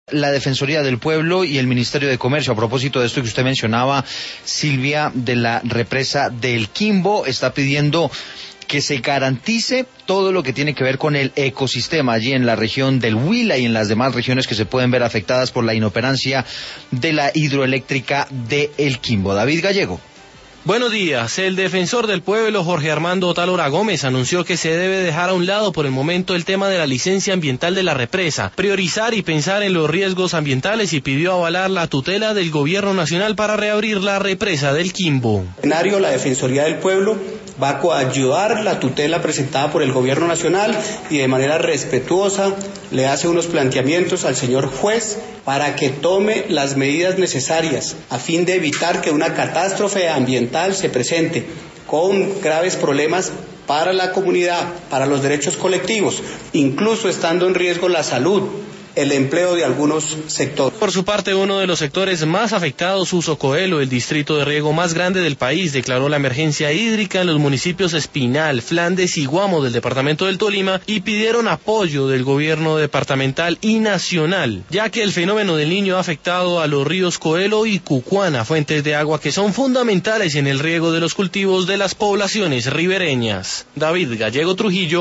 La Defensoría del Pueblo y el Ministerio de Comercio, a propósito de esto que usted mencionaba, Silvia, de la represa del Quimbo, está pidiendo que se garantice todo lo que tiene que ver con el ecosistema allí en la región del Huila y en las demás regiones que se pueden ver afectadas por la inoperancia de la hidroeléctrica de El Quimbo. David Gallego. Buenos días. El defensor del pueblo, Jorge Armando Otálora Gómez, anunció que se debe dejar a un lado por el momento el tema de la licencia ambiental de la represa, priorizar y pensar en los riesgos ambientales y pidió avalar la tutela del gobierno nacional para reabrir la represa del Quimbo. La Defensoría del Pueblo va a coayudar la tutela presentada por el gobierno nacional y de manera respetuosa le hace unos planteamientos al señor juez para que tome las medidas necesarias a fin de evitar que una catástrofe ambiental se presente con graves problemas para la comunidad, para los derechos colectivos, incluso estando en riesgo la salud, el empleo de algunos sectores. Por su parte, uno de los sectores más afectados, Uso Coelho, el distrito de riego más grande del país, declaró la emergencia hídrica en los municipios Espinal, Flandes y Guamo del departamento del Tolima y pidieron apoyo del gobierno departamental y nacional, ya que el fenómeno del Niño ha afectado a los ríos Coelho y Cucuana, fuentes de agua que son fundamentales en el riego de los cultivos de las poblaciones ribereñas. David Gallego Trujillo.